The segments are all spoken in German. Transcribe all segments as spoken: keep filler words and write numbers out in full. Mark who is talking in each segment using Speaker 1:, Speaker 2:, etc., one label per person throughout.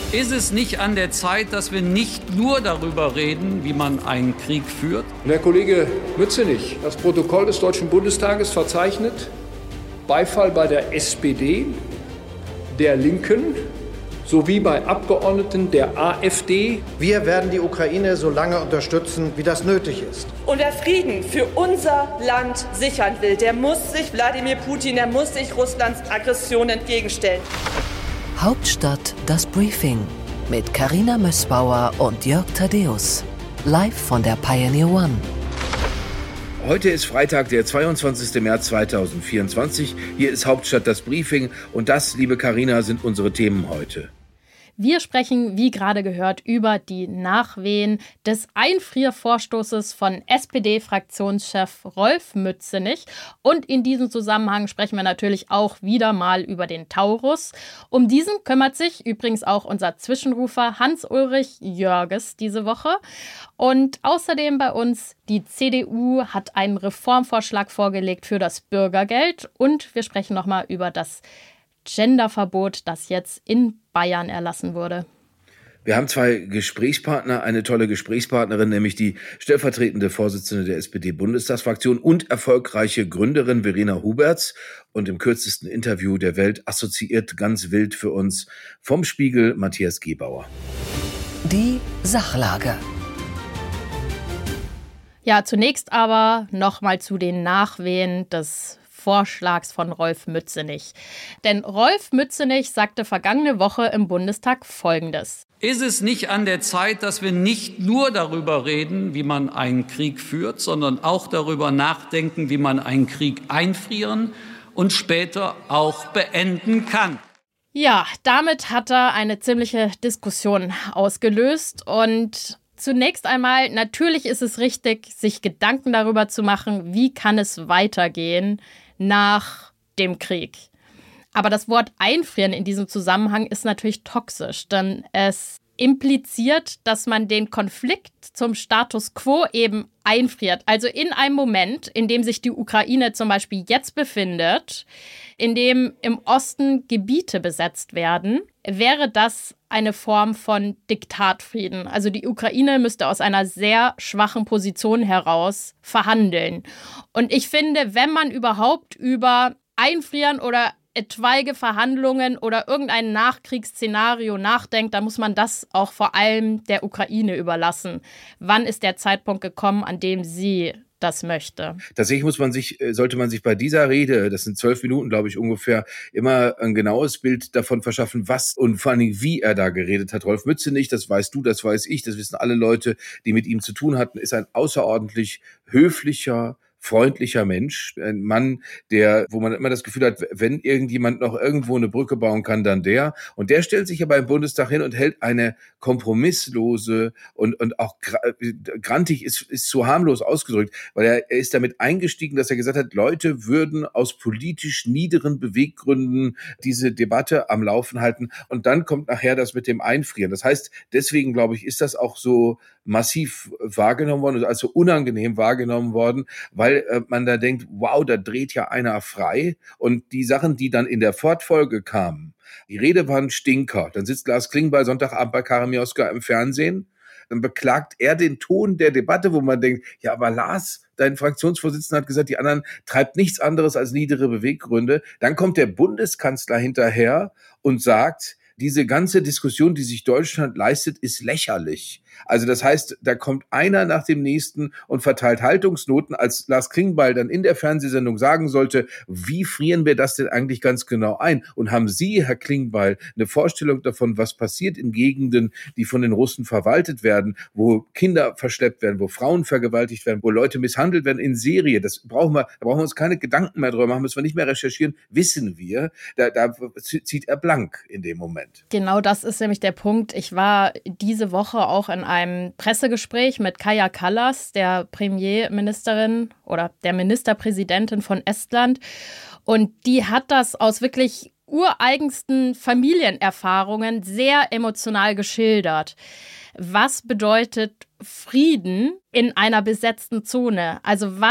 Speaker 1: Ist es nicht an der Zeit, dass wir nicht nur darüber reden, wie man einen Krieg führt?
Speaker 2: Herr Kollege Mützenich, das Protokoll des Deutschen Bundestages verzeichnet Beifall bei der S P D, der Linken sowie bei Abgeordneten der AfD.
Speaker 3: Wir werden die Ukraine so lange unterstützen, wie das nötig ist.
Speaker 4: Und wer Frieden für unser Land sichern will, der muss sich Wladimir Putin, der muss sich Russlands Aggression entgegenstellen.
Speaker 5: Hauptstadt das Briefing mit Carina Mössbauer und Jörg Thaddeus. Live von der Pioneer One.
Speaker 6: Heute ist Freitag, der zweiundzwanzigster März zweitausendvierundzwanzig. Hier ist Hauptstadt das Briefing. Und das, liebe Carina, sind unsere Themen heute.
Speaker 7: Wir sprechen, wie gerade gehört, über die Nachwehen des Einfriervorstoßes von S P D-Fraktionschef Rolf Mützenich. Und in diesem Zusammenhang sprechen wir natürlich auch wieder mal über den Taurus. Um diesen kümmert sich übrigens auch unser Zwischenrufer Hans-Ulrich Jörges diese Woche. Und außerdem bei uns, die C D U hat einen Reformvorschlag vorgelegt für das Bürgergeld. Und wir sprechen nochmal über das Genderverbot, das jetzt in Bayern erlassen wurde.
Speaker 6: Wir haben zwei Gesprächspartner, eine tolle Gesprächspartnerin, nämlich die stellvertretende Vorsitzende der S P D-Bundestagsfraktion und erfolgreiche Gründerin Verena Huberts. Und im kürzesten Interview der Welt assoziiert ganz wild für uns vom Spiegel Matthias Gebauer.
Speaker 5: Die Sachlage.
Speaker 7: Ja, zunächst aber nochmal zu den Nachwehen des Vorschlags von Rolf Mützenich. Denn Rolf Mützenich sagte vergangene Woche im Bundestag Folgendes.
Speaker 1: Ist es nicht an der Zeit, dass wir nicht nur darüber reden, wie man einen Krieg führt, sondern auch darüber nachdenken, wie man einen Krieg einfrieren und später auch beenden kann?
Speaker 7: Ja, damit hat er eine ziemliche Diskussion ausgelöst und zunächst einmal, natürlich ist es richtig, sich Gedanken darüber zu machen, wie kann es weitergehen nach dem Krieg. Aber das Wort einfrieren in diesem Zusammenhang ist natürlich toxisch, denn es impliziert, dass man den Konflikt zum Status quo eben einfriert. Also in einem Moment, in dem sich die Ukraine zum Beispiel jetzt befindet, in dem im Osten Gebiete besetzt werden, wäre das eine Form von Diktatfrieden. Also die Ukraine müsste aus einer sehr schwachen Position heraus verhandeln. Und ich finde, wenn man überhaupt über Einfrieren oder etwaige Verhandlungen oder irgendein Nachkriegsszenario nachdenkt, dann muss man das auch vor allem der Ukraine überlassen. Wann ist der Zeitpunkt gekommen, an dem sie das möchte?
Speaker 6: Tatsächlich muss man sich, sollte man sich bei dieser Rede, das sind zwölf Minuten, glaube ich, ungefähr, immer ein genaues Bild davon verschaffen, was und vor allem wie er da geredet hat. Rolf Mützenich, das weißt du, das weiß ich, das wissen alle Leute, die mit ihm zu tun hatten, ist ein außerordentlich höflicher, freundlicher Mensch, ein Mann, der, wo man immer das Gefühl hat, wenn irgendjemand noch irgendwo eine Brücke bauen kann, dann der. Und der stellt sich ja beim Bundestag hin und hält eine kompromisslose und und auch grantig ist ist zu harmlos ausgedrückt, weil er, er ist damit eingestiegen, dass er gesagt hat, Leute würden aus politisch niederen Beweggründen diese Debatte am Laufen halten. Und dann kommt nachher das mit dem Einfrieren. Das heißt, deswegen glaube ich, ist das auch so massiv wahrgenommen worden, also unangenehm wahrgenommen worden, weil äh, man da denkt, wow, da dreht ja einer frei. Und die Sachen, die dann in der Fortfolge kamen, die Rede war ein Stinker. Dann sitzt Lars Klingbeil Sonntagabend bei Karin Mioska im Fernsehen. Dann beklagt er den Ton der Debatte, wo man denkt, ja, aber Lars, dein Fraktionsvorsitzender hat gesagt, die anderen treibt nichts anderes als niedere Beweggründe. Dann kommt der Bundeskanzler hinterher und sagt, diese ganze Diskussion, die sich Deutschland leistet, ist lächerlich. Also das heißt, da kommt einer nach dem nächsten und verteilt Haltungsnoten, als Lars Klingbeil dann in der Fernsehsendung sagen sollte, wie frieren wir das denn eigentlich ganz genau ein? Und haben Sie, Herr Klingbeil, eine Vorstellung davon, was passiert in Gegenden, die von den Russen verwaltet werden, wo Kinder verschleppt werden, wo Frauen vergewaltigt werden, wo Leute misshandelt werden in Serie? Das brauchen wir, da brauchen wir uns keine Gedanken mehr drüber machen, müssen wir nicht mehr recherchieren, wissen wir. Da, da zieht er blank in dem Moment.
Speaker 7: Genau das ist nämlich der Punkt. Ich war diese Woche auch in einem Pressegespräch mit Kaja Kallas, der Premierministerin oder der Ministerpräsidentin von Estland. Und die hat das aus wirklich ureigensten Familienerfahrungen sehr emotional geschildert. Was bedeutet Frieden in einer besetzten Zone? Also was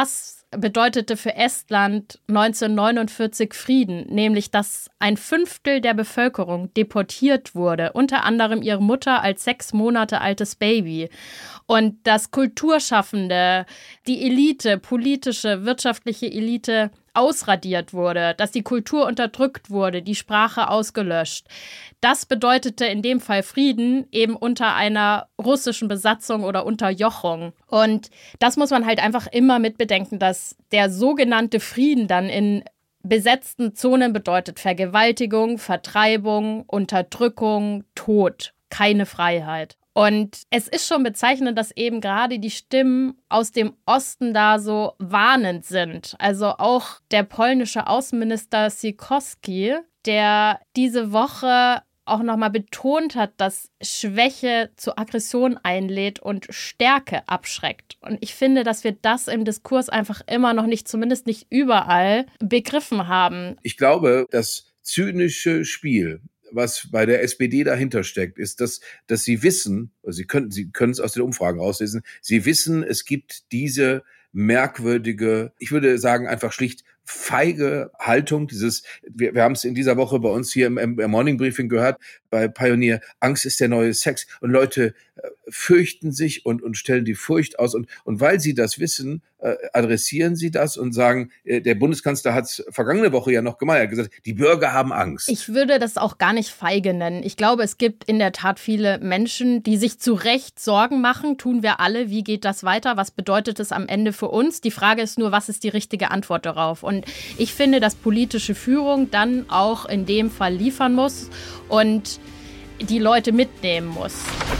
Speaker 7: bedeutete für Estland neunzehnhundertneunundvierzig Frieden, nämlich dass ein Fünftel der Bevölkerung deportiert wurde, unter anderem ihre Mutter als sechs Monate altes Baby. Und dass Kulturschaffende, die Elite, politische, wirtschaftliche Elite ausradiert wurde, dass die Kultur unterdrückt wurde, die Sprache ausgelöscht. Das bedeutete in dem Fall Frieden, eben unter einer russischen Besatzung oder Unterjochung. Und das muss man halt einfach immer mitbedenken, dass der sogenannte Frieden dann in besetzten Zonen bedeutet Vergewaltigung, Vertreibung, Unterdrückung, Tod, keine Freiheit. Und es ist schon bezeichnend, dass eben gerade die Stimmen aus dem Osten da so warnend sind. Also auch der polnische Außenminister Sikorski, der diese Woche auch nochmal betont hat, dass Schwäche zu Aggression einlädt und Stärke abschreckt. Und ich finde, dass wir das im Diskurs einfach immer noch nicht, zumindest nicht überall, begriffen haben.
Speaker 6: Ich glaube, das zynische Spiel, was bei der S P D dahinter steckt, ist, dass, dass sie wissen, sie können, sie können es aus den Umfragen rauslesen, sie wissen, es gibt diese merkwürdige, ich würde sagen einfach schlicht feige Haltung, dieses, wir, wir haben es in dieser Woche bei uns hier im, im Morning Briefing gehört, bei Pioneer, Angst ist der neue Sex und Leute äh, fürchten sich und, und stellen die Furcht aus und, und weil sie das wissen, äh, adressieren sie das und sagen, äh, der Bundeskanzler hat es vergangene Woche ja noch gemeint, er hat gesagt, die Bürger haben Angst.
Speaker 7: Ich würde das auch gar nicht feige nennen. Ich glaube, es gibt in der Tat viele Menschen, die sich zu Recht Sorgen machen, tun wir alle, wie geht das weiter, was bedeutet es am Ende für uns? Die Frage ist nur, was ist die richtige Antwort darauf? Und ich finde, dass politische Führung dann auch in dem Fall liefern muss und die Leute mitnehmen muss.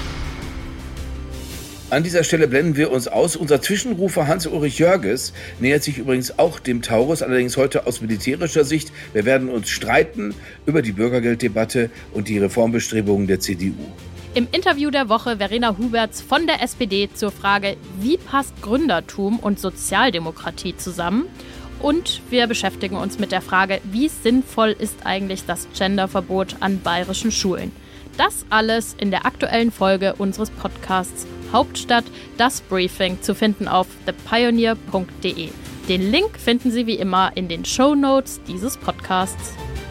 Speaker 6: An dieser Stelle blenden wir uns aus. Unser Zwischenrufer Hans-Ulrich Jörges nähert sich übrigens auch dem Taurus, allerdings heute aus militärischer Sicht. Wir werden uns streiten über die Bürgergelddebatte und die Reformbestrebungen der C D U.
Speaker 7: Im Interview der Woche Verena Huberts von der S P D zur Frage, wie passt Gründertum und Sozialdemokratie zusammen? Und wir beschäftigen uns mit der Frage, wie sinnvoll ist eigentlich das Genderverbot an bayerischen Schulen? Das alles in der aktuellen Folge unseres Podcasts Hauptstadt, das Briefing, zu finden auf the pioneer punkt de. Den Link finden Sie wie immer in den Shownotes dieses Podcasts.